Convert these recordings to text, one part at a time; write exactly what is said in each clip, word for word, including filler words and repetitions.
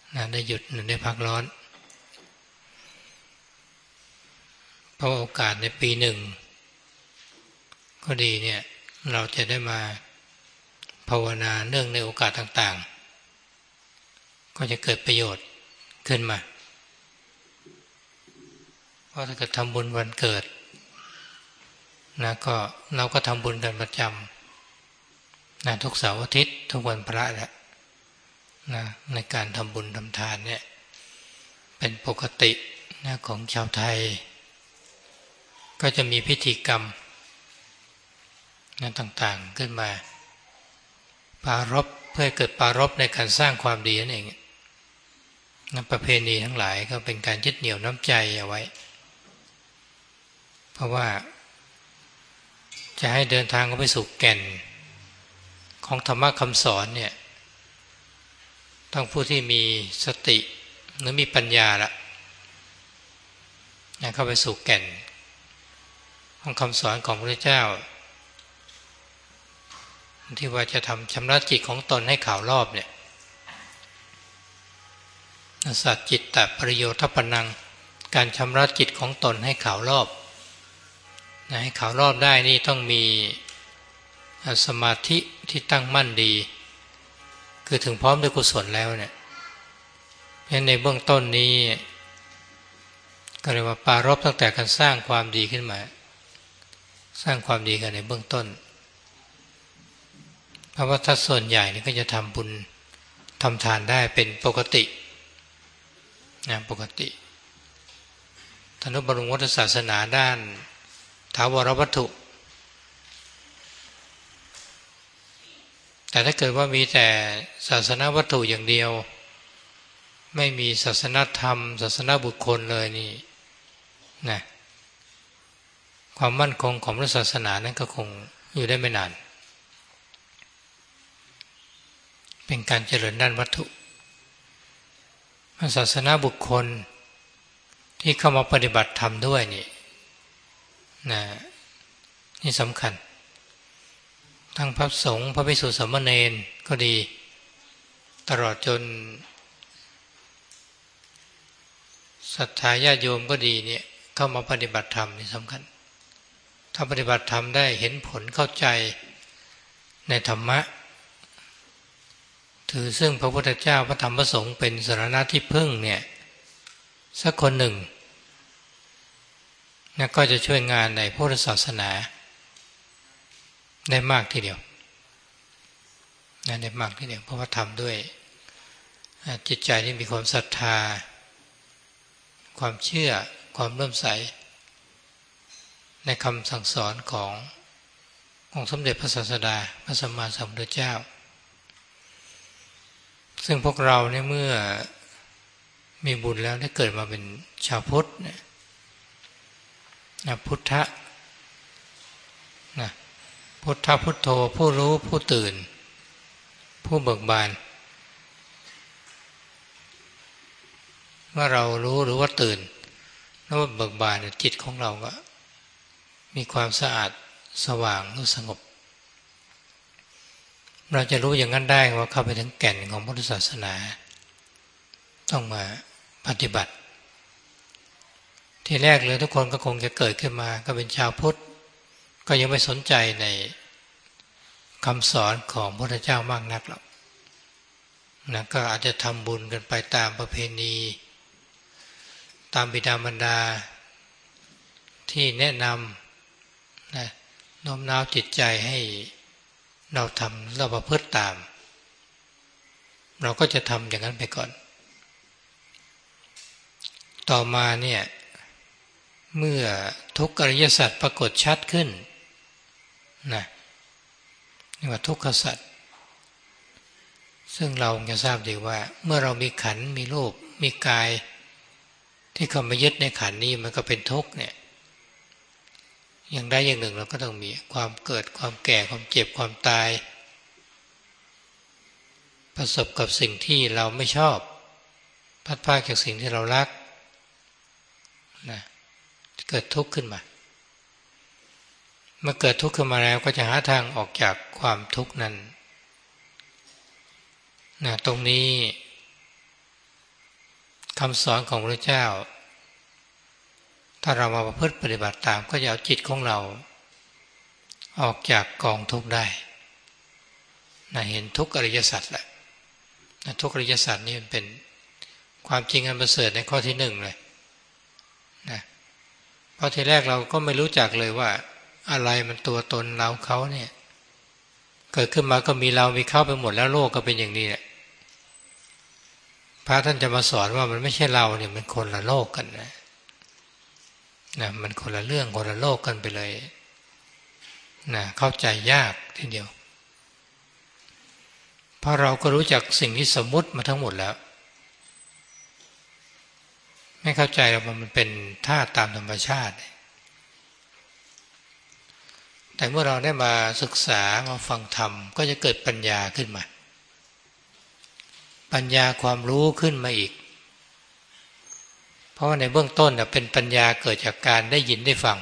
นะได้หยุดได้พักร้อนเพราะโอกาสในปีหนึ่งก็ดีเนี่ยเราจะได้มาภาวนาเนื่องในโอกาสต่างๆก็จะเกิดประโยชน์ขึ้นมาเพราะถ้าเกิดทำบุญวันเกิดนะก็เราก็ทำบุญกันประจำนะทุกเสาร์อาทิตย์ทุกวันพระแหละนะในการทำบุญทำทานเนี่ยเป็นปกตินะของชาวไทยก็จะมีพิธีกรรมนะต่างๆขึ้นมาปรารภเพื่อให้เกิดปรารภในการสร้างความดีนั่นเองนะประเพณีทั้งหลายก็เป็นการยึดเหนี่ยวน้ำใจเอาไว้เพราะว่าจะให้เดินทางเข้าไปสู่แก่นของธรรมะคำสอนเนี่ยต้องผู้ที่มีสติหรือมีปัญญาละนะเข้าไปสู่แก่นของคำสอนของพระพุทธเจ้าที่ว่าจะทำชำระจิตของตนให้ขาวรอบเนี่ยสัจจิตตปริโยทัปปนังการชำระจิตของตนให้ขาวรอบนะให้ขาวรอบได้นี่ต้องมีสมาธิที่ตั้งมั่นดีคือถึงพร้อมด้วยกุศลแล้วเนี่ยเพราะในเบื้องต้นนี้ก็เรียกว่าปรารภตั้งแต่การสร้างความดีขึ้นมาสร้างความดีกันในเบื้องต้นเพราะว่าถ้าส่วนใหญ่นี่ก็จะทำบุญทำทานได้เป็นปกตินะปกติธนุบำรุงวัฏศาสนาด้านถาวรวัตถุแต่ถ้าเกิดว่ามีแต่ศาสนาวัตถุอย่างเดียวไม่มีศาสนธรรมศาสนาบุคคลเลยนี่นะความมั่นคงของพระศาสนานั้นก็คงอยู่ได้ไม่นานเป็นการเจริญด้านวัตถุศาสนาบุคคลที่เข้ามาปฏิบัติธรรมด้วยนี่นะนี่สำคัญทั้งพระสงฆ์พระภิกษุสามเณรก็ดีตลอดจนศรัทธาญาติโยมก็ดีเนี่ยเข้ามาปฏิบัติธรรมนี่สำคัญถ้าปฏิบัติธรรมได้เห็นผลเข้าใจในธรรมะถือซึ่งพระพุทธเจ้าพระธรรมพระสงฆ์เป็นสรณะที่พึ่งเนี่ยสักคนหนึ่งนะก็จะช่วยงานในพุทธศาสนาได้มากทีเดียวนะได้มากทีเดียวเพราะว่าทำด้วยจิตใจที่มีความศรัทธาความเชื่อความเลื่อมใสในคำสั่งสอนขององค์สมเด็จพระศาสดาพระสัมมาสัมพุทธเจ้าซึ่งพวกเราเนี่ยเมื่อมีบุญแล้วได้เกิดมาเป็นชาวพุทธนะพุทธะนะพุทธะพุทโธผู้รู้ผู้ตื่นผู้เบิกบานเมื่อเรารู้หรือว่าตื่นแล้วว่าเบิกบานจิตของเราก็มีความสะอาดสว่างรู้สงบเราจะรู้อย่างนั้นได้ว่าเข้าไปถึงแก่นของพุทธศาสนาต้องมาปฏิบัติที่แรกเลยทุกคนก็คงจะเกิดขึ้นมาก็เป็นชาวพุทธก็ยังไม่สนใจในคำสอนของพระพุทธเจ้ามากนักหรอกนะก็อาจจะทำบุญกันไปตามประเพณีตามบิดามารดาที่แนะนำนะโน้มน้าวจิตใจให้เราทำเราประพฤติตามเราก็จะทำอย่างนั้นไปก่อนต่อมาเนี่ยเมื่อทุกขอริยสัจปรากฏชัดขึ้นนะนี่ว่าทุกขสัจซึ่งเราจะทราบดีว่าเมื่อเรามีขันธ์มีรูปมีกายที่เข้ามายึดในขันธ์นี้มันก็เป็นทุกข์เนี่ยอย่างใดอย่างหนึ่งเราก็ต้องมีความเกิดความแก่ความเจ็บความตายประสบกับสิ่งที่เราไม่ชอบพัดพรากจากสิ่งที่เรารักนะเกิดทุกข์ขึ้นมาเมื่อเกิดทุกข์ขึ้นมาแล้วก็จะหาทางออกจากความทุกข์นั้นนะตรงนี้คำสอนของพระเจ้าถ้าเรามาประพฤติปฏิบัติตามก็จะเอาจิตของเราออกจากกองทุกข์ได้นะเห็นทุกข์อริยสัจแหละนะทุกข์อริยสัจนี่มันเป็นความจริงอันประเสริฐในข้อที่หนึ่งเลยนะเพราะทีแรกเราก็ไม่รู้จักเลยว่าอะไรมันตัวตนเราเขาเนี่ยเกิดขึ้นมาก็มีเรามีเขาไปหมดแล้วโลกก็เป็นอย่างนี้แหละพระท่านจะมาสอนว่ามันไม่ใช่เราเนี่ยมันคนละโลกกันนะนะมันคนละเรื่องคนละโลกกันไปเลยนะเข้าใจยากทีเดียวเพราะเราก็รู้จักสิ่งที่สมมุติมาทั้งหมดแล้วไม่เข้าใจว่ามันเป็นธาตุตามธรรมชาติแต่เมื่อเราได้มาศึกษามาฟังธรรมก็จะเกิดปัญญาขึ้นมาปัญญาความรู้ขึ้นมาอีกเพราะว่าในเบื้องต้นเป็นปัญญาเกิดจากการได้ยินได้ฟัง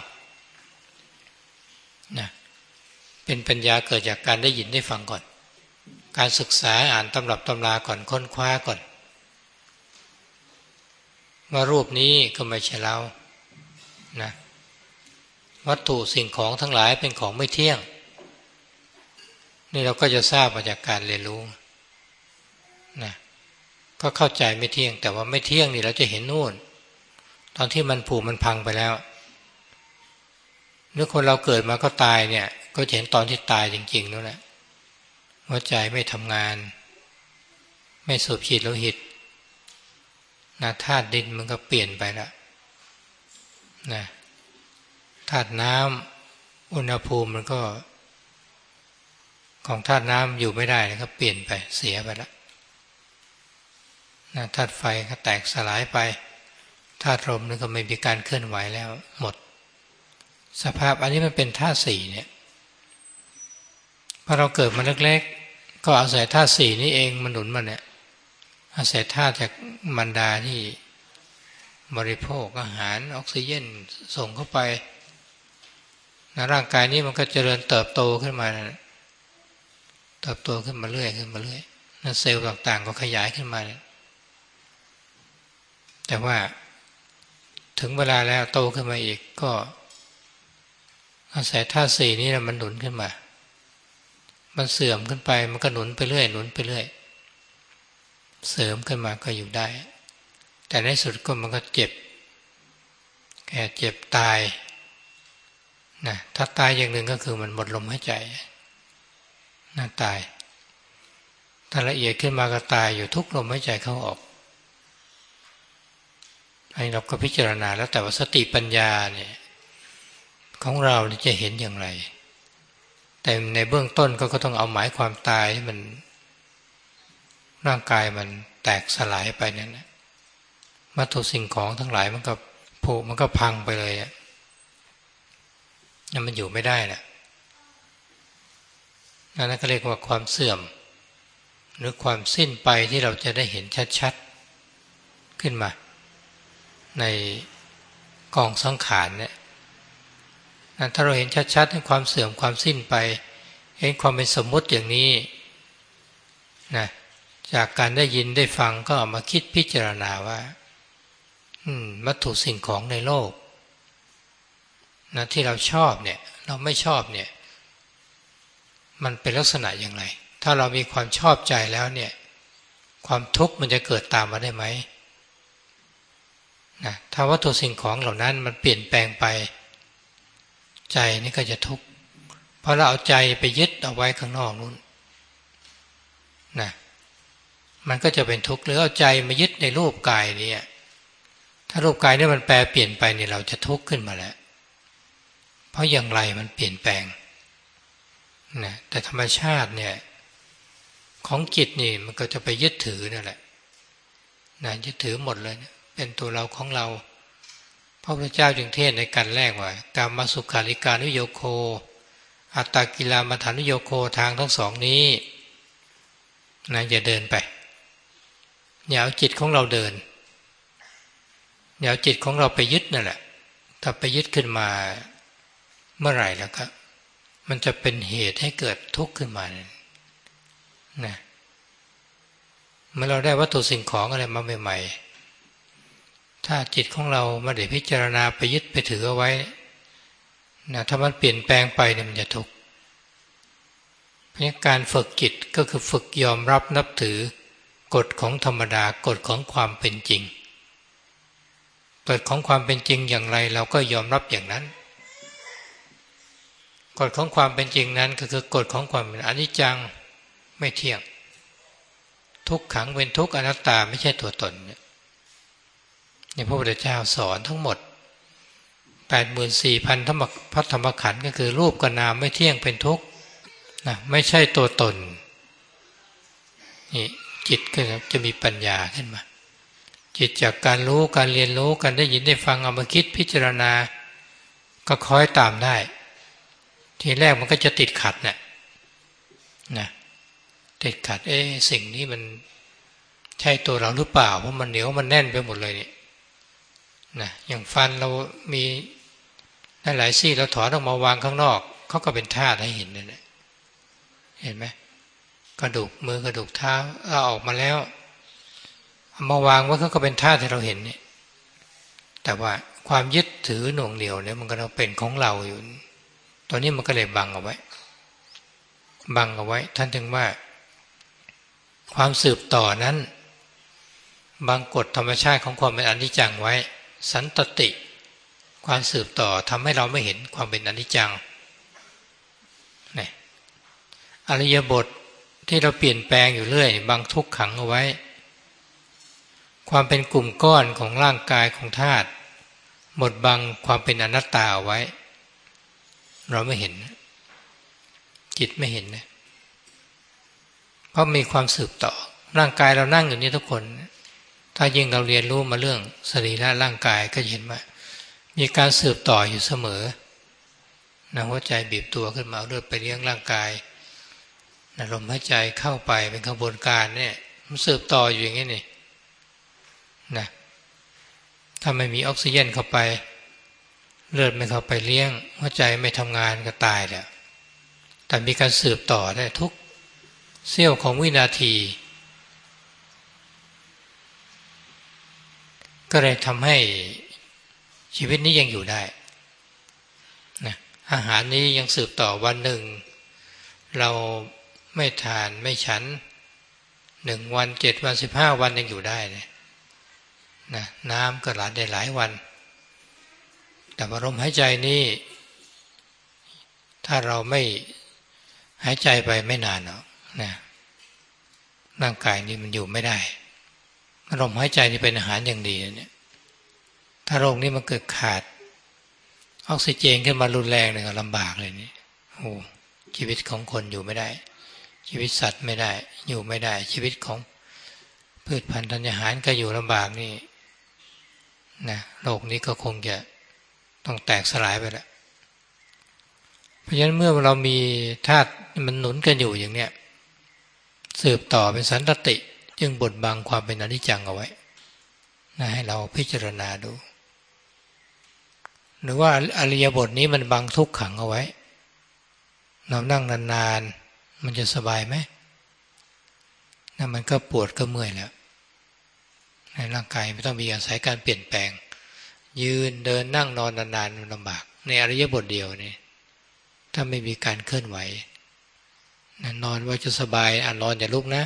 นะเป็นปัญญาเกิดจากการได้ยินได้ฟังก่อนการศึกษาอ่านตำรับตำราก่อนค้นคว้าก่อนว่ารูปนี้ก็ไม่ใช่เรานะวัตถุสิ่งของทั้งหลายเป็นของไม่เที่ยงนี่เราก็จะทราบมาจากการเรียนรู้นะก็เข้าใจไม่เที่ยงแต่ว่าไม่เที่ยงนี่เราจะเห็นนู่นตอนที่มันผุมันพังไปแล้วเมื่อคนเราเกิดมาก็ตายเนี่ยก็จะเห็นตอนที่ตายจริงๆนั่นแหละหัวใจไม่ทำงานไม่สูบฉีดโลหิตนะธาตุดินมันก็เปลี่ยนไปแล้วนะธาตุน้ำอุณหภูมิมันก็ของธาตุน้ำอยู่ไม่ได้แล้วก็เปลี่ยนไปเสียไปแล้วนะธาตุไฟก็แตกสลายไปธาตุลมนี่ก็ไม่มีการเคลื่อนไหวแล้วหมดสภาพอันนี้มันเป็นธาตุสี่เนี่ยพอเราเกิดมาเล็กๆก็อาศัยธาตุสี่นี้เองมันหนุนมาเนี่ยอาศัยธาตุจากมารดาที่บริโภคอาหารออกซิเจนส่งเข้าไปนะร่างกายนี้มันก็เจริญเติบโตขึ้นมานะเติบโตขึ้นมาเรื่อยขึ้นมาเรื่อยนะเซลล์ต่างๆก็ขยายขึ้นมานะแต่ว่าถึงเวลาแล้วโตขึ้นมาอีกก็อาศัยธาตุสี่นี้นะมันหนุนขึ้นมามันเสื่อมขึ้นไปมันก็หนุนไปเรื่อยหนุนไปเรื่อยเสริมขึ้นมาก็อยู่ได้แต่ในสุดก็มันก็เจ็บแก่เจ็บตายนะถ้าตายอย่างหนึ่งก็คือมันหมดลมหายใจน่าตายถ้าละเอียดขึ้นมาก็ตายอยู่ทุกลมหายใจเข้าออกอันนี้เราก็พิจารณาแล้วแต่ว่าสติปัญญาเนี่ยของเราจะเห็นอย่างไรแต่ในเบื้องต้นก็ต้องเอาหมายความตายที่มันร่างกายมันแตกสลายไปนั่นนะวัตถุสิ่งของทั้งหลายมันก็ผุมันก็พังไปเลยอ่ะนั่นมันอยู่ไม่ได้แหละนั่นก็เรียกว่าความเสื่อมหรือความสิ้นไปที่เราจะได้เห็นชัดๆขึ้นมาในกองสังขารเนี่ยถ้าเราเห็นชัดๆในความเสื่อมความสิ้นไปเห็นความเป็นสมมุติอย่างนี้นะจากการได้ยินได้ฟังก็เอามาคิดพิจารณาว่าวัตถุสิ่งของในโลกนะที่เราชอบเนี่ยเราไม่ชอบเนี่ยมันเป็นลักษณะอย่างไรถ้าเรามีความชอบใจแล้วเนี่ยความทุกข์มันจะเกิดตามมาได้ไหมนะถ้าวัตถุสิ่งของเหล่านั้นมันเปลี่ยนแปลงไปใจนี่ก็จะทุกข์เพราะเราเอาใจไปยึดเอาไว้ข้างนอกนู้นนะมันก็จะเป็นทุกข์หรือเอาใจมายึดในรูปกายนี้ถ้ารูปกายนี่มันแปรเปลี่ยนไปเนี่ยเราจะทุกข์ขึ้นมาแล้วเพราะอย่างไรมันเปลี่ยนแปลงนะแต่ธรรมชาติเนี่ยของจิตนี่มันก็จะไปยึดถือนั่นแหละนะยึดถือหมดเลยนะเป็นตัวเราของเราพระพุทธเจ้าจึงเทศในการแรกว่ากามสุขาริการุโยโคอัตตกิลมัฏฐานุโยโคทางทั้งสองนี้นะอย่าเดินไปอย่าเอาจิตของเราเดินอย่าเอาจิตของเราไปยึดนั่นแหละถ้าไปยึดขึ้นมาเมื่อไหร่แล้วก็มันจะเป็นเหตุให้เกิดทุกข์ขึ้นมานะเมื่อเราได้วัตถุสิ่งของอะไรมาใหม่ๆถ้าจิตของเราไม่ได้พิจารณาไปยึดไปถือเอาไว้นะถ้ามันเปลี่ยนแปลงไปเนี่ยมันจะทุกข์เพราะการฝึกจิตก็คือฝึกยอมรับนับถือกฎของธรรมดากฎของความเป็นจริงกฎของความเป็นจริงอย่างไรเราก็ยอมรับอย่างนั้นกฎของความเป็นจริงนั้นก็คือกฎของความเป็นอนิจจังไม่เที่ยงทุกขังเป็นทุกข์อนัตตาไม่ใช่ตัวตนเนี่ยพระพุทธเจ้าสอนทั้งหมด แปดหมื่นสี่พัน ธรรมพระธรรมขันธ์ก็คือรูปกับนามไม่เที่ยงเป็นทุกข์นะไม่ใช่ตัวตนนี่จิตก็จะมีปัญญาขึ้นมาจิตจากการรู้การเรียนรู้การได้ยินได้ฟังเอามาคิดพิจารณาก็คอยตามได้ทีแรกมันก็จะติดขัดเนี่ยนะติดขัดเอ๊ะสิ่งนี้มันใช่ตัวเราหรือเปล่าเพราะมันเหนียวมันแน่นไปหมดเลยเนี่ยนะอย่างฟันเรามีหลายซี่เราถอนออกมาวางข้างนอกเขาก็เป็นธาตุให้เห็นนั่นแหละเห็นไหมกระดูกมือกระดูกเท้าเอาออกมาแล้วเอามาวางไว้เขาก็เป็นธาตุให้เราเห็นเนี่ยแต่ว่าความยึดถือหน่วงเหนี่ยวเนี่ยมันก็เราเป็นของเราอยู่ตอนนี้มันก็เลยบังเอาไว้บังเอาไว้ท่านถึงว่าความสืบต่อนั้นบังกฎธรรมชาติของความเป็นอนิจจังไว้สันตติความสืบต่อทำให้เราไม่เห็นความเป็นอนิจจังนี่อริยบทที่เราเปลี่ยนแปลงอยู่เรื่อยบังทุกขังเอาไว้ความเป็นกลุ่มก้อนของร่างกายของธาตุหมดบังความเป็นอนัตตาเอาไว้เราไม่เห็นจิตไม่เห็นนะเพราะมีความสืบต่อร่างกายเรานั่งอยู่นี่ทุกคนถ้ายิ่งเราเรียนรู้มาเรื่องสรีระร่างกายก็เห็นว่ามีการสืบต่ออยู่เสมอนะหัวใจบีบตัวขึ้นมาเลือดไปเลี้ยงร่างกายนะลมหายใจเข้าไปเป็นกระบวนการเนี่ยมันสืบต่ออยู่อย่างนี้นี่นะถ้าไม่มีออกซิเจนเข้าไปเลือดไม่เข้าไปเลี้ยงหัวใจไม่ทำงานก็ตายแล้วแต่มีการสืบต่อได้ทุกเสี้ยวของวินาทีก็เลยทำให้ชีวิตนี้ยังอยู่ได้นะอาหารนี้ยังสืบต่อวันหนึ่งเราไม่ทานไม่ฉันหนึ่งวันเจ็ดวันสิบห้าวันยังอยู่ได้เลยนะน้ำก็หลาได้หลายวันแต่ว่าลมหายใจนี้ถ้าเราไม่หายใจไปไม่นานหรอกนะร่างกายนี้มันอยู่ไม่ได้ลมหายใจนี่เป็นอาหารอย่างดีเนี่ยถ้าโรคนี้มันเกิดขาดออกซิเจนขึ้นมารุนแรงเลยก็ลำบากเลยนี่โอ้ชีวิตของคนอยู่ไม่ได้ชีวิตสัตว์ไม่ได้อยู่ไม่ได้ชีวิตของพืชพันธุ์ธัญญาหารก็อยู่ลำบากนี่นะโลกนี้ก็คงจะต้องแตกสลายไปแล้วเพราะฉะนั้นเมื่อเรามีธาตุมันหนุนกันอยู่อย่างเนี้ยสืบต่อเป็นสันตติจึงบดบังความเป็นอนิจจังเอาไว้นะให้เราพิจารณาดูหรือว่าอริยบทนี้มันบังทุกขังเอาไว้เรานั่งนานๆมันจะสบายไหมนั่นมันก็ปวดก็เมื่อยแล้วในร่างกายไม่ต้องมีอาศัยการเปลี่ยนแปลงยืนเดินนั่งนอนนานๆมันลำบากในอริยบทเดียวนี่ถ้าไม่มีการเคลื่อนไหวนอนว่าจะสบายอ่ะนอนอย่าลุกนะ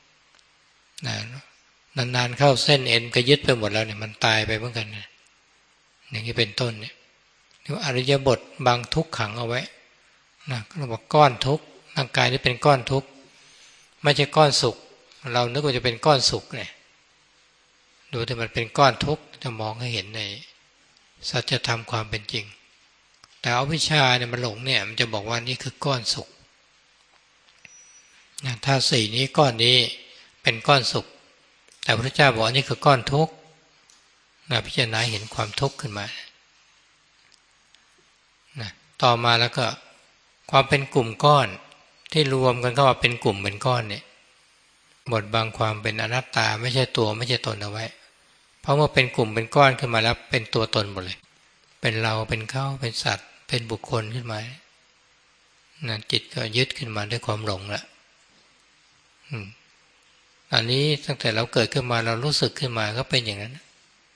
นานๆเข้าเส้นเอ็นก็ยึดไปหมดแล้วเนี่ยมันตายไปเหมือนกันนะอย่างนี้เป็นต้นเนี่ยเรียกว่าอริยบทบังทุกขังเอาไว้นะเราบอกก้อนทุกร่างกายนี้เป็นก้อนทุกไม่ใช่ก้อนสุขเรานึกว่าจะเป็นก้อนสุขเนี่ยดูแต่มันเป็นก้อนทุกจะมองให้เห็นในสัจธรรมความเป็นจริงแต่อวิชชาเนี่ยมันหลงเนี่ยมันจะบอกว่านี่คือก้อนสุขนะถ้าสี่นี้ก้อนนี้เป็นก้อนสุขแต่พระเจ้าบอกนี่คือก้อนทุกข์นะพิจารณาเห็นความทุกข์ขึ้นมานะต่อมาแล้วก็ความเป็นกลุ่มก้อนที่รวมกันเข้ามาเป็นกลุ่มเป็นก้อนเนี่ยบดบังความเป็นอนัตตาไม่ใช่ตัวไม่ใช่ตนเอาไว้เพราะว่าเป็นกลุ่มเป็นก้อนขึ้นมาแล้วเป็นตัวตนหมดเลยเป็นเราเป็นเขาเป็นสัตว์เป็นบุคคลขึ้นมานะจิตก็ยึดขึ้นมาด้วยความหลงละอืมอันนี้ตั้งแต่เราเกิดขึ้นมาเรารู้สึกขึ้นมาก็เป็นอย่างนั้น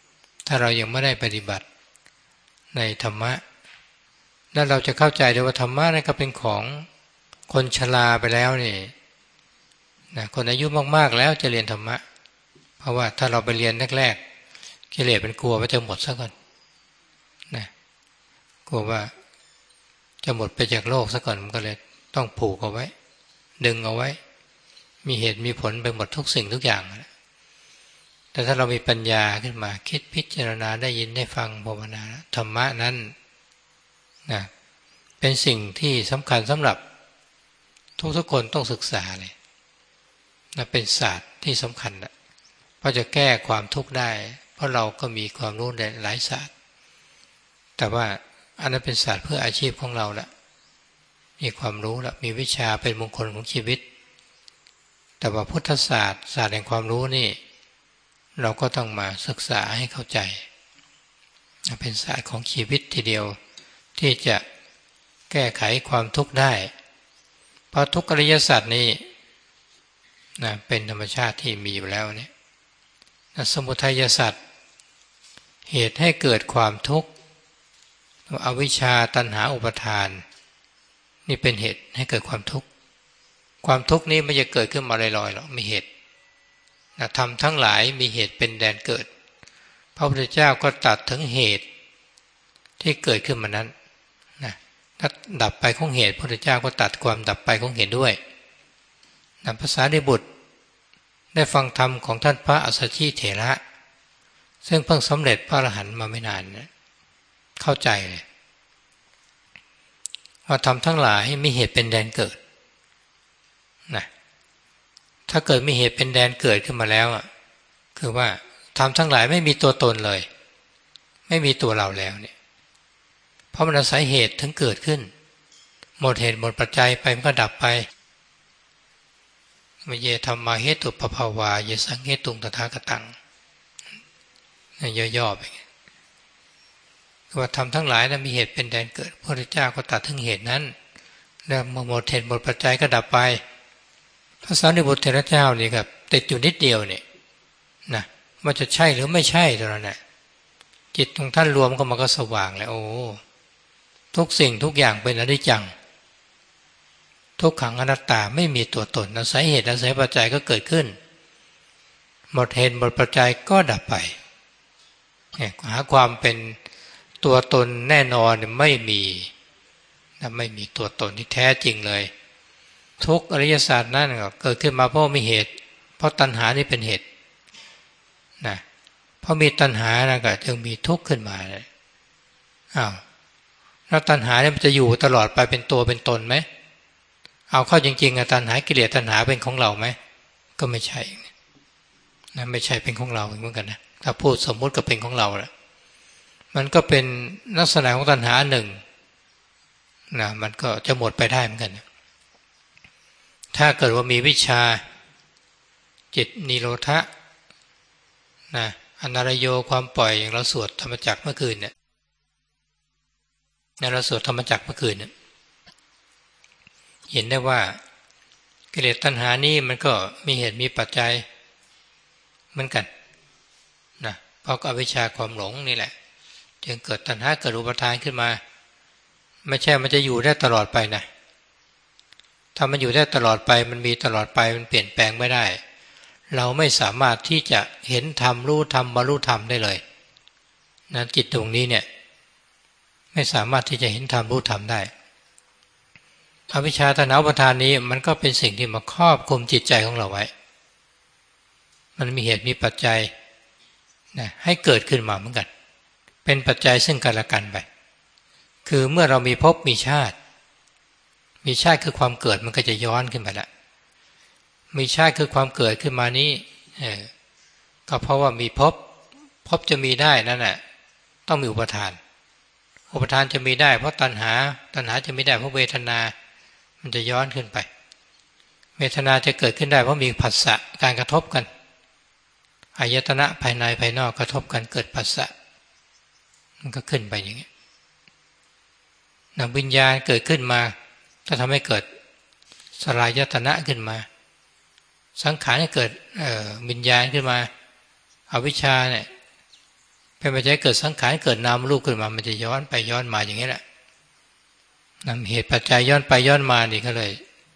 ถ้าเรายังไม่ได้ปฏิบัติในธรรมะแล้วเราจะเข้าใจได้ว่าธรรมะนั่นก็เป็นของคนชราไปแล้วนี่นะคนอายุมากๆแล้วจะเรียนธรรมะเพราะว่าถ้าเราไปเรียนแรกๆกิเลสมันกลัวว่าจะหมดซะก่อนนะกลัวว่าจะหมดไปจากโลกซะก่อนมันก็เลยต้องผูกเอาไว้ดึงเอาไว้มีเหตุมีผลไปหมดทุกสิ่งทุกอย่างแต่ถ้าเรามีปัญญาขึ้นมาคิดพิจารณาได้ยินได้ฟังภาวนาธรรมะนั้นนะเป็นสิ่งที่สำคัญสำหรับทุกๆคนต้องศึกษาเลยนะเป็นศาสตร์ที่สำคัญนะเพราะจะแก้ความทุกข์ได้เพราะเราก็มีความรู้ในหลายศาสตร์แต่ว่าอันนั้นเป็นศาสตร์เพื่ออาชีพของเราละมีความรู้ละมีวิชาเป็นมงคลของชีวิตแต่ว่าพุทธศาสตร์ศาสตร์แห่งความรู้นี่เราก็ต้องมาศึกษาให้เข้าใจเป็นศาสตร์ของชีวิตทีเดียวที่จะแก้ไขความทุกข์ได้เพราะทุกอริยสัจนี้นะเป็นธรรมชาติที่มีอยู่แล้วเนี่ยสมุทัยสัจเหตุให้เกิดความทุกข์อวิชชาตัณหาอุปาทานนี่เป็นเหตุให้เกิดความทุกข์ความทุกข์นี้ไม่จะเกิดขึ้นมาลอยๆหรอกมีเหตุนะธรรมทั้งหลายมีเหตุเป็นแดนเกิดพระพุทธเจ้าก็ตัดถึงเหตุที่เกิดขึ้นมานั้นนะถ้าดับไปของเหตุพระพุทธเจ้าก็ตัดความดับไปของเหตุด้วยนะภาษาดิบุตรได้ฟังธรรมของท่านพระอัสสชิเถระซึ่งเพิ่งสำเร็จพระอรหันต์มาไม่นานนะเข้าใจเลยว่าธรรมทั้งหลายมีเหตุเป็นแดนเกิดนะถ้าเกิดมีเหตุเป็นแดนเกิดขึ้นมาแล้วอ่ะคือว่าธรรมทั้งหลายไม่มีตัวตนเลยไม่มีตัวเราแล้วเนี่ยเพราะมันอาศัยเหตุถึงเกิดขึ้นหมดเหตุหมดปัจจัยไปมันก็ดับไปมเยธรรมาเหตุปภาวาเยสังเหตุงตถาคตังย่อๆไปว่าธรรมทั้งหลายนั้นมีเหตุเป็นแดนเกิดพระพุทธเจ้าก็ตัดถึงเหตุนั้นแล้วหมดเหตุหมดปัจจัยก็ดับไปพระสารีบุตรเถระเจ้านี่ครับติดอยู่นิดเดียวเนี่ยนะว่าจะใช่หรือไม่ใช่ตอนนั้นนะจิตของท่านรวมก็มันก็สว่างแล้วโอ้ทุกสิ่งทุกอย่างเป็นอนิจจังทุกขังอนัตตาไม่มีตัวตนอาศัยเหตุอาศัยปัจจัยก็เกิดขึ้นหมดเหตุหมดปัจจัยก็ดับไปหาความเป็นตัวตนแน่นอนไม่มีนะไม่มีตัวตนที่แท้จริงเลยทุกอริยศาสตร์นั่นก็เกิดขึ้นมาเพราะมีเหตุเพราะตัณหานี่เป็นเหตุนะเพราะมีตัณหานะก็จึงมีทุกข์ขึ้นมาเลยอ้าวแล้วตัณหาเนี่ยมันจะอยู่ตลอดไปเป็นตัวเป็นตนไหมเอาเข้าจริงๆอะตัณหากิเลสตัณหาเป็นของเราไหมก็ไม่ใช่นะไม่ใช่เป็นของเราเหมือนกันนะถ้าพูดสมมุติก็เป็นของเราแหละมันก็เป็นลักษณะของตัณหาหนึ่งนะมันก็จะหมดไปได้เหมือนกันนะถ้าเกิดว่ามีวิชาจิตนิโรธะนะอนัรโยความปล่อยอย่างเราสวดธรรมจักรเมื่อคืนเนี่ยเราสวดธรรมจักรเมื่อคืนเนี่ยเห็นได้ว่ากิเลสตัณหานี่มันก็มีเหตุมีปัจจัยเหมือนกันนะเพราะอวิชชาความหลงนี่แหละจึงเกิดตัณหาเกิดอุปาทานขึ้นมาไม่ใช่มันจะอยู่ได้ตลอดไปนะถ้ามันอยู่ได้ตลอดไปมันมีตลอดไปมันเปลี่ยนแปลงไม่ได้เราไม่สามารถที่จะเห็นธรรมรู้ธรรมบรรลุธรรมได้เลยนะจิตตรงนี้เนี่ยไม่สามารถที่จะเห็นธรรมรู้ธรรมได้อวิชชาตัณหาอุปาทานนี้มันก็เป็นสิ่งที่มาครอบคุมจิตใจของเราไว้มันมีเหตุมีปัจจัยนะให้เกิดขึ้นมาเหมือนกันเป็นปัจจัยซึ่งกันและกันไปคือเมื่อเรามีภพมีชาติมีชาติคือความเกิดมันก็จะย้อนขึ้นไปละมีชาติคือความเกิดขึ้นมานี้เออก็เพราะว่ามีภพภพจะมีได้นั่นแหละต้องมีอุปทานอุปทานจะมีได้เพราะตัณหาตัณหาจะมีได้เพราะเวทนามันจะย้อนขึ้นไปเวทนาจะเกิดขึ้นได้เพราะมีผัสสะการกระทบกันอายตนะภายในภายนอกกระทบกันเกิดผัสสะมันก็ขึ้นไปอย่างนี้นามวิญญาณเกิดขึ้นมาถ้าทำให้เกิดสลายตนะขึ้นมาสังขารให้เกิดวิญญาณขึ้นมาอวิชชาเนี่ยเป็นปัจจัยเกิดสังขารเกิดนามรูปขึ้นมามันจะย้อนไปย้อนมาอย่างนี้แหละนำเหตุปัจจัยย้อนไปย้อนมานี่ก็เลย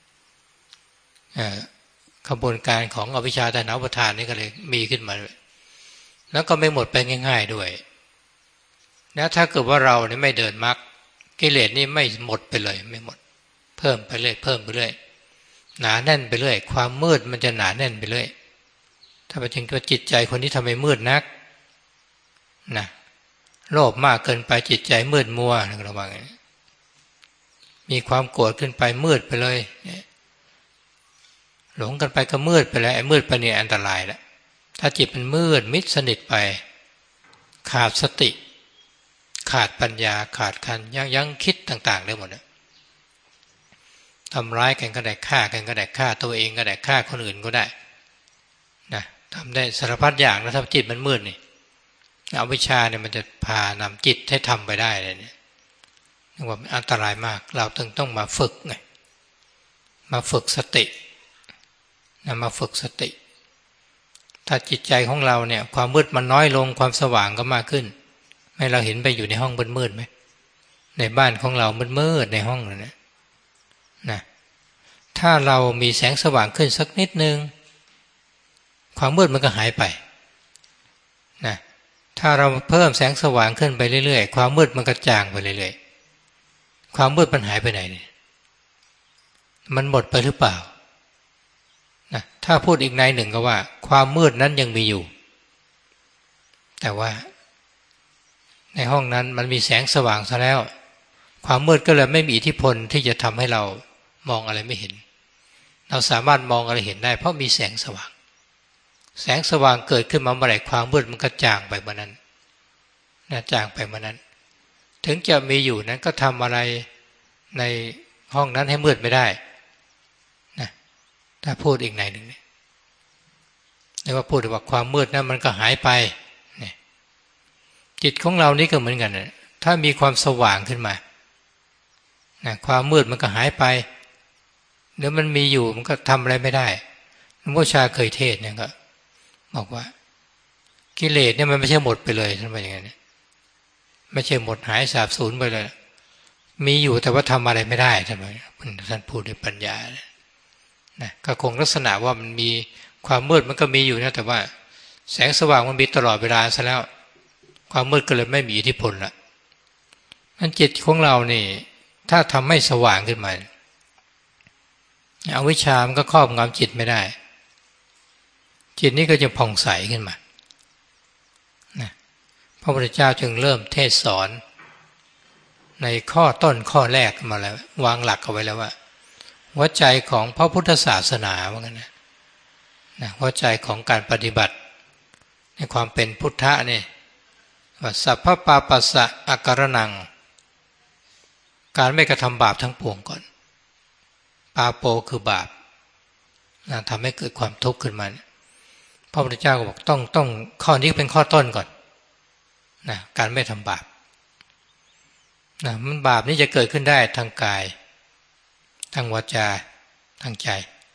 ขบวนการของอวิชชาตัณหาอุปาทานนี่ก็เลยมีขึ้นมาแล้วก็ไม่หมดไปง่ายๆด้วยนะถ้าเกิดว่าเราเนี่ยไม่เดินมรรคกิเลสนี่ไม่หมดไปเลยไม่หมดเพิ่มไปเรื่อยเพิ่มไปเรื่อยหนาแน่นไปเรื่อยความมืดมันจะหนาแน่นไปเรื่อยถ้าไปถึงว่าจิตใจคนนี้ทำไมมืดนักนะโลภมากเกินไปจิตใจมืดมัวระวังมีความโกรธขึ้นไปมืดไปเลยหลงกันไปก็มืดไปแล้วไอ้มืดไปเนี่ยอันตรายแล้วถ้าจิตมันมืดมิดสนิทไปขาดสติขาดปัญญาขาดคันยังยังคิดต่างๆได้หมดนะทำร้ายกันก็ได้ฆ่ากันก็ได้ฆ่าตัวเองก็ได้ฆ่าคนอื่นก็ได้นะทำได้สารพัดอย่างนะถ้าจิตมันมืดนี่อวิชชาเนี่ยมันจะพานำจิตให้ทำไปได้เลยเนี่ยนี่ว่ามันอันตรายมากเราต้องต้องมาฝึกไงมาฝึกสตินะมาฝึกสติถ้าจิตใจของเราเนี่ยความมืดมันน้อยลงความสว่างก็มากขึ้นให้เราเห็นไปอยู่ในห้องมืดๆไหมในบ้านของเรามืดๆในห้องนั่นนะนะถ้าเรามีแสงสว่างขึ้นสักนิดนึงความมืดมันก็หายไปนะถ้าเราเพิ่มแสงสว่างขึ้นไปเรื่อยๆความมืดมันก็จางไปเรื่อยๆความมืดมันหายไปไหนเนี่ยมันหมดไปหรือเปล่านะถ้าพูดอีกในหนึ่งก็ว่าความมืดนั้นยังมีอยู่แต่ว่าในห้องนั้นมันมีแสงสว่างซะแล้วความมืดก็เลยไม่มีอิทธิพลที่จะทำให้เรามองอะไรไม่เห็นเราสามารถมองอะไรเห็นได้เพราะมีแสงสว่างแสงสว่างเกิดขึ้นมาเมื่อไหร่ความมืดมันก็จางไปเมื่อนั้นนะจางไปเมื่อนั้นถึงจะมีอยู่นั้นก็ทำอะไรในห้องนั้นให้มืดไม่ได้นะถ้าพูดอีกในหนึ่งเนี่ยเรียกว่าพูดว่าความมืดนั้นมันก็หายไปเนี่ยจิตของเรานี่ก็เหมือนกันนะถ้ามีความสว่างขึ้นมานะความมืดมันก็หายไปหรือมันมีอยู่มันก็ทำอะไรไม่ได้หลวงพ่อชาเคยเทศเนี่ยก็บอกว่ากิเลสเนี่ยมันไม่ใช่หมดไปเลยท่านว่าอย่างนี้ไม่ใช่หมดหายสาบสูญไปเลยมีอยู่แต่ว่าทำอะไรไม่ได้ท่านว่าท่านพูดด้วยปัญญานะก็คงลักษณะว่ามันมีความมืดมันก็มีอยู่นะแต่ว่าแสงสว่างมันมีตลอดเวลาซะแล้วความมืดก็เลยไม่มีอิทธิพลละนั่นจิตของเรานี่ถ้าทำให้สว่างขึ้นมาอวิชชามันก็ครอบงำจิตไม่ได้จิตนี้ก็จะผ่องใสขึ้นมานะพระพุทธเจ้าจึงเริ่มเทศสอนในข้อต้นข้อแรกมาแล้ววางหลักเอาไว้แล้วว่าหัวใจของพระพุทธศาสนาว่างั้นนะนะหัวใจของการปฏิบัติในความเป็นพุทธะเนี่ยว่าสัพพปาปัสสะอาการนังการไม่กระทำบาปทั้งปวงก่อนปาโปคือบาปนะทำให้เกิดความทุกข์ขึ้นมาพระพุทธเจ้าก็บอกต้องต้องข้อนี้เป็นข้อต้นก่อนนะการไม่ทำบาปนะมันบาปนี้จะเกิดขึ้นได้ทางกายทางวาจาทางใจ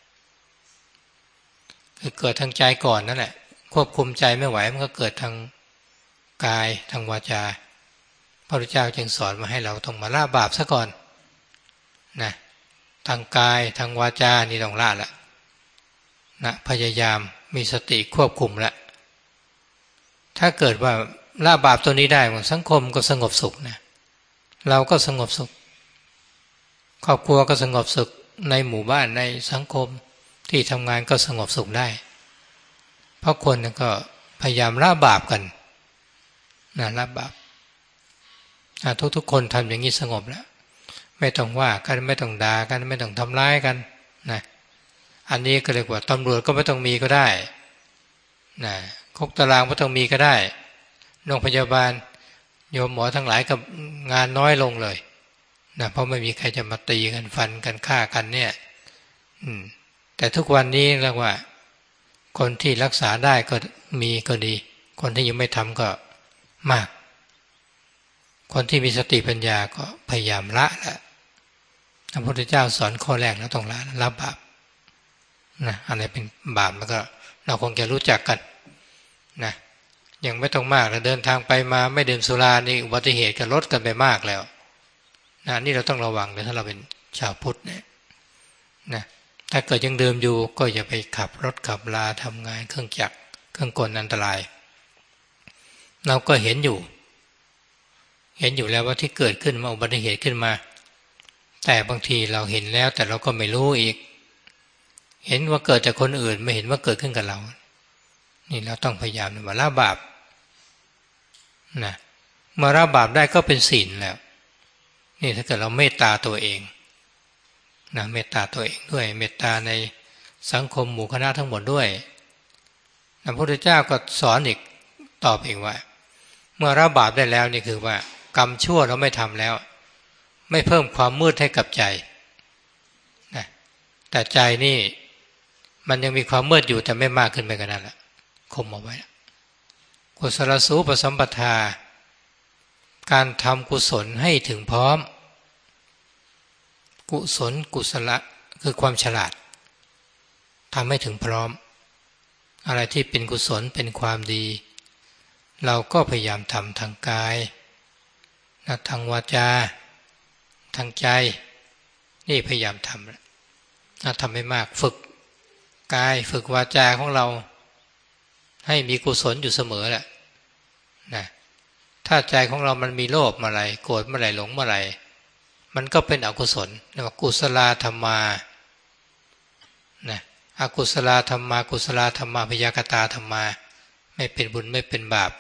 คือเกิดทางใจก่อนนั่นแหละควบคุมใจไม่ไหวมันก็เกิดทางกายทางวาจาพระพุทธเจ้าจึงสอนมาให้เราต้องมาละบาปซะก่อนนะทางกายทางวาจานี่ต้องละละนะพยายามมีสติควบคุมละถ้าเกิดว่าละบาปตัวนี้ได้สังคมก็สงบสุขนะเราก็สงบสุขครอบครัวก็สงบสุขในหมู่บ้านในสังคมที่ทำงานก็สงบสุขได้เพราะคนก็พยายามละบาปกันนะละบาปทุกๆคนทำอย่างนี้สงบแล้วไม่ต้องว่ากันไม่ต้องด่ากันไม่ต้องทำร้ายกันนะอันนี้ก็เรียกว่าตำรวจก็ไม่ต้องมีก็ได้นะคุกตารางไม่ต้องมีก็ได้โรงพยาบาลโยมหมอทั้งหลายกับงานน้อยลงเลยนะเพราะไม่มีใครจะมาตีกันฟันกันฆ่ากันเนี่ยแต่ทุกวันนี้เรียกว่าคนที่รักษาได้ก็มีก็ดีคนที่ยังไม่ทำก็มากคนที่มีสติปัญญาก็พยายามละละพระพุทธเจ้าสอนข้อแรกแล้วต้องละละบาปนะอะไรเป็นบาปมันก็เราคงจะรู้จักกันนะยังไม่ต้องมากนะเดินทางไปมาไม่ดื่มสุรานี่อุบัติเหตุก็ลดกันไปมากแล้วนะนี่เราต้องระวังเลยถ้าเราเป็นชาวพุทธเนี่ยนะถ้าเกิดยังดื่มอยู่ก็อย่าไปขับรถขับลาทำงานเครื่องจักรเครื่องกลอันตรายเราก็เห็นอยู่เห็นอยู่แล้วว่าที่เกิดขึ้นมาอุบัติเหตุขึ้นมาแต่บางทีเราเห็นแล้วแต่เราก็ไม่รู้อีกเห็นว่าเกิดจากคนอื่นไม่เห็นว่าเกิดขึ้นกับเรานี่เราต้องพยายามมาละบาปนะเมื่อละบาปได้ก็เป็นศีลแล้วนี่ถ้าเกิดเราเมตตาตัวเองนะเมตตาตัวเองด้วยเมตตาในสังคมหมู่คณะทั้งหมดด้วยพระพุทธเจ้าก็สอนอีกตอบเองว่าเมื่อละบาปได้แล้วนี่คือว่ากรรมชั่วเราไม่ทำแล้วไม่เพิ่มความมืดให้กับใจนะแต่ใจนี่มันยังมีความมืดอยู่แต่ไม่มากขึ้นไปกว่านั้นละข่มเอาไว้กุศลสูปสัมปทาการทำกุศลให้ถึงพร้อมกุศลกุศลคือความฉลาดทำให้ถึงพร้อมอะไรที่เป็นกุศลเป็นความดีเราก็พยายามทำทางกายนะทางวาจาทางใจนี่พยายามทำนะทำให้มากฝึกกายฝึกวาจาของเราให้มีกุศลอยู่เสมอแหละนะถ้าใจของเรามันมีโลภเมื่อไรโกรธเมื่อไรหลงเมื่อไรมันก็เป็นอกุศลเรียกว่ากุศลธรรมานะอกุศลธรรมากุศลธรรมาพยากตาธรรมาไม่เป็นบุญไม่เป็นบาป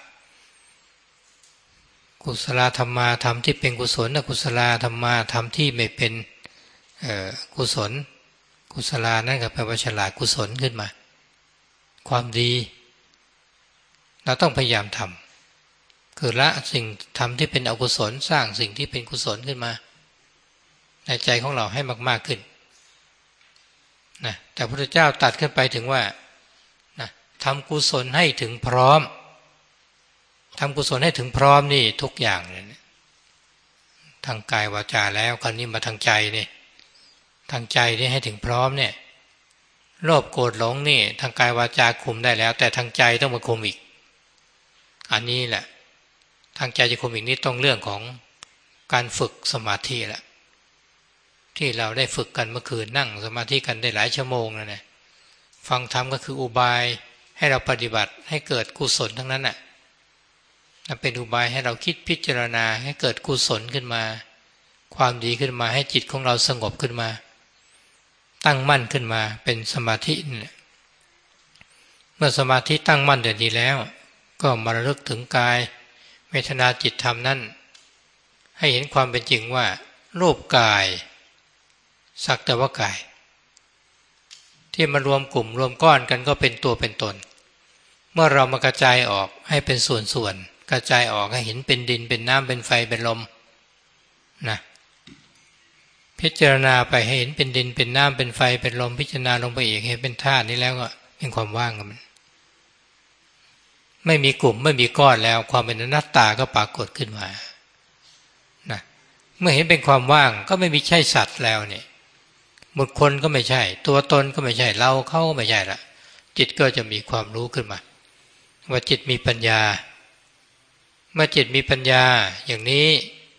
กุศลธรรมาธรรมที่เป็นกุศลอกุศลธรรมาธรรมที่ไม่เป็นกุศลกุศลนั่นก็แปลว่าฉลาดกุศลขึ้นมาความดีเราต้องพยายามทำคือละสิ่งทำที่เป็นอกุศลสร้างสิ่งที่เป็นกุศลขึ้นมาในใจของเราให้มากๆขึ้นนะแต่พระพุทธเจ้าตัดขึ้นไปถึงว่านะทำกุศลให้ถึงพร้อมทำกุศลให้ถึงพร้อมนี่ทุกอย่างเลยนะทางกายวาจาแล้วคราวนี้มาทางใจนี่ทางใจนี่ให้ถึงพร้อมเนี่ยโลภโกรธหลงนี่ทางกายวาจาคุมได้แล้วแต่ทางใจต้องมาคุมอีกอันนี้แหละทางใจจะคุมอีกนี่ต้องเรื่องของการฝึกสมาธิแหละที่เราได้ฝึกกันเมื่อคืนนั่งสมาธิกันได้หลายชั่วโมงแล้วเนี่ยฟังธรรมก็คืออุบายให้เราปฏิบัติให้เกิดกุศลทั้งนั้นน่ะเป็นอุบายให้เราคิดพิจารณาให้เกิดกุศลขึ้นมาความดีขึ้นมาให้จิตของเราสงบขึ้นมาตั้งมั่นขึ้นมาเป็นสมาธิเนี่ยเมื่อสมาธิตั้งมั่นเดี๋ยวดีแล้วก็มาระลึกถึงกายเวทนาจิตธรรมนั้นให้เห็นความเป็นจริงว่ารูปกายสักแต่ว่ากายที่มารวมกลุ่มรวมก้อนกันก็เป็นตัวเป็นตนเมื่อเรามากระจายออกให้เป็นส่วนๆกระจายออกให้เห็นเป็นดินเป็นน้ำเป็นไฟเป็นลมนะพิจารณาไปให้เห็นเป็นดินเป็นน้ำเป็นไฟเป็นลมพิจารณาลงไปอีกเห็นเป็นธาตุนี้แล้วก็เป็นความว่างกันมันไม่มีกลุ่มไม่มีก้อนแล้วความเป็นอนัตตาก็ปรากฏขึ้นมานะเมื่อเห็นเป็นความว่างก็ไม่มีใช่สัตว์แล้วเนี่ยบุคคลก็ไม่ใช่ตัวตนก็ไม่ใช่เราเขาก็ไม่ใช่ละจิตก็จะมีความรู้ขึ้นมาว่าจิตมีปัญญาเมื่อจิตมีปัญญาอย่างนี้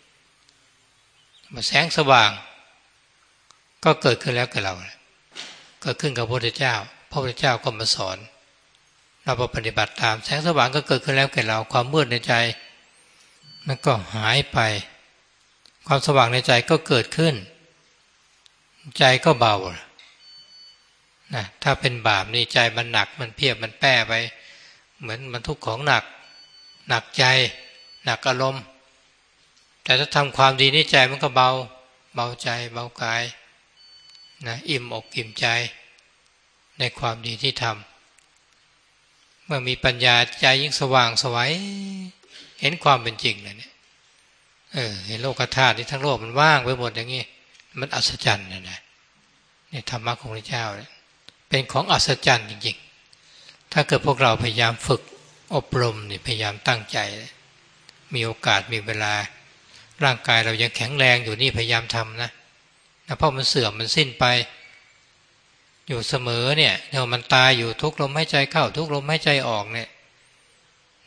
มาแสงสว่างก็เกิดขึ้นแล้วกับเราเกิดขึ้นกับพระพุทธเจ้าพระพุทธเจ้าก็มาสอนเราปฏิบัติตามแสงสว่างก็เกิดขึ้นแล้วแก่เราความมืดในใจมันก็หายไปความสว่างในใจก็เกิดขึ้นใจก็เบานะถ้าเป็นบาปนี่ใจมันหนักมันเพียบมันแป้ไปเหมือนมันทุกข์ของหนักหนักใจหนักอารมณ์แต่ถ้าทำความดีนี่ใจมันก็เบาเบาใจเบากายนะอิ่มอกอิ่มใจในความดีที่ทำเมื่อมีปัญญาใจยิ่งสว่างไสวเห็นความเป็นจริงเลยเนี่ยเออเห็นโลกธาตุที่ทั้งโลกมันว่างไปหมดอย่างนี้มันอัศจรรย์นะนะนี่ธรรมะของพระเจ้าเนี่ยเป็นของอัศจรรย์จริงๆถ้าเกิดพวกเราพยายามฝึกอบรมนี่พยายามตั้งใจมีโอกาสมีเวลาร่างกายเรายังแข็งแรงอยู่นี่พยายามทำนะนะเพราะมันเสื่อมมันสิ้นไปอยู่เสมอเนี่ยเดี๋ยวมันตายอยู่ทุกลมหายใจเข้าทุกลมหายใจออกเนี่ย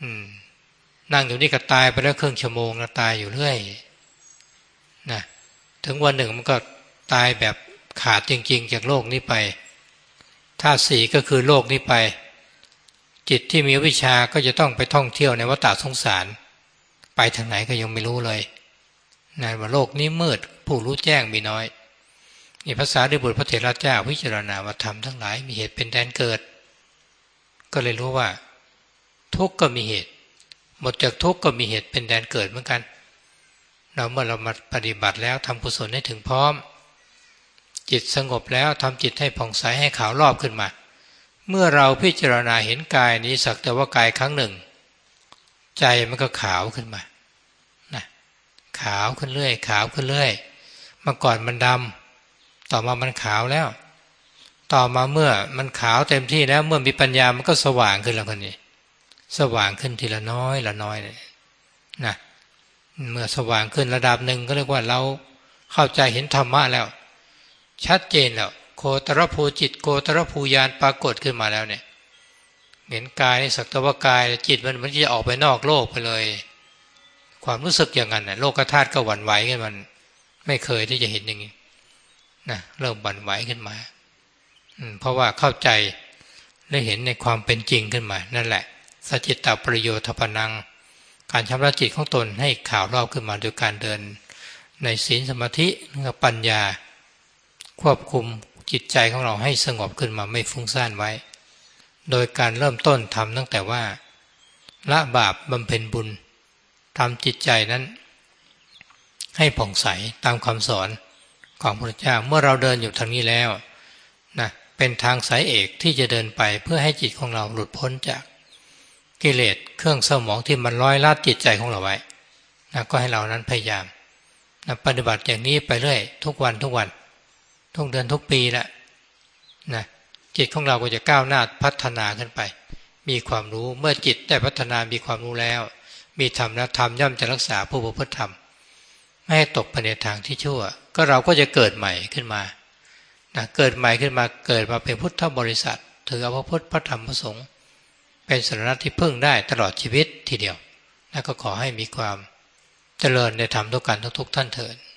อืมนั่งอยู่นี่ก็ตายไปแล้วครึ่งชั่วโมงแล้วตายอยู่เรื่อยนะถึงวันหนึ่งมันก็ตายแบบขาดจริงๆจากโลกนี้ไปธาตุสี่ก็คือโลกนี้ไปจิตที่มีวิชาก็จะต้องไปท่องเที่ยวในวัฏสงสารไปทางไหนก็ยังไม่รู้เลยนะว่าโลกนี้มืดผู้รู้แจ้งมีน้อยนี่ภาษาดิบุตรพระเถรเจ้าพิจารณาว่าธรรมทั้งหลายมีเหตุเป็นแดนเกิดก็เลยรู้ว่าทุกข์ก็มีเหตุหมดจากทุกข์ก็มีเหตุเป็นแดนเกิดเหมือนกันเราเมื่อเรามาปฏิบัติแล้วทำกุศลให้ถึงพร้อมจิตสงบแล้วทำจิตให้ผ่องใสให้ขาวรอบขึ้นมาเมื่อเราพิจารณาเห็นกายนี้สักแต่ว่ากายครั้งหนึ่งใจมันก็ขาวขึ้นมานะขาวขึ้นเรื่อยขาวขึ้นเรื่อยเมื่อก่อนมันดำต่อมามันขาวแล้วต่อมาเมื่อมันขาวเต็มที่แล้วเมื่อมีปัญญามันก็สว่างขึ้นแล้วคนนี้สว่างขึ้นทีละน้อยละน้อยนะเมื่อสว่างขึ้นระดับหนึ่งก็เรียกว่าเราเข้าใจเห็นธรรมะแล้วชัดเจนแล้วโคตรภูจิตโคตรภูญาณปรากฏขึ้นมาแล้วเนี่ยเห็นกายสักแต่ว่ากายจิตมันมันจะออกไปนอกโลกไปเลยความรู้สึกอย่างนั้นน่ะโลกธาตุก็หวั่นไหวขึ้นมันไม่เคยที่จะเห็นอย่างนี้นะเริ่มหวั่นไหวขึ้นมาเพราะว่าเข้าใจและเห็นในความเป็นจริงขึ้นมานั่นแหละสัจจิตตประโยชน์ทพนังการชำระจิตของตนให้ข่าวรอบขึ้นมาโดยการเดินในศีลสมาธิและปัญญาควบคุมจิตใจของเราให้สงบขึ้นมาไม่ฟุ้งซ่านไว้โดยการเริ่มต้นทำตั้งแต่ว่าละบาปบำเพ็ญบุญทำจิตใจนั้นให้ผ่องใสตามคำสอนของพระพุทธเจ้าเมื่อเราเดินอยู่ทางนี้แล้วนะเป็นทางสายเอกที่จะเดินไปเพื่อให้จิตของเราหลุดพ้นจากกิเลสเครื่องเศร้าหมองที่มันร้อยลัดจิตใจของเราไว้นะก็ให้เรานั้นพยายามนะปฏิบัติอย่างนี้ไปเรื่อยทุกวันทุกวันทุกเดือนทุกปีละนะจิตของเราก็จะก้าวหน้าพัฒนาขึ้นไปมีความรู้เมื่อจิตได้พัฒนามีความรู้แล้วมีธรรมแล้วธรรมย่อมจะรักษาผู้ประพฤติธรรมไม่ให้ตกไปในทางที่ชั่วก็เราก็จะเกิดใหม่ขึ้นมานะเกิดใหม่ขึ้นมาเกิดมาเป็นพุทธบริษัทถือเอาพระพุทธพระธรรมพระสงฆ์เป็นสรณะที่พึ่งได้ตลอดชีวิตทีเดียวและก็ขอให้มีความเจริญในธรรมทุกกันทุกๆท่านเถิด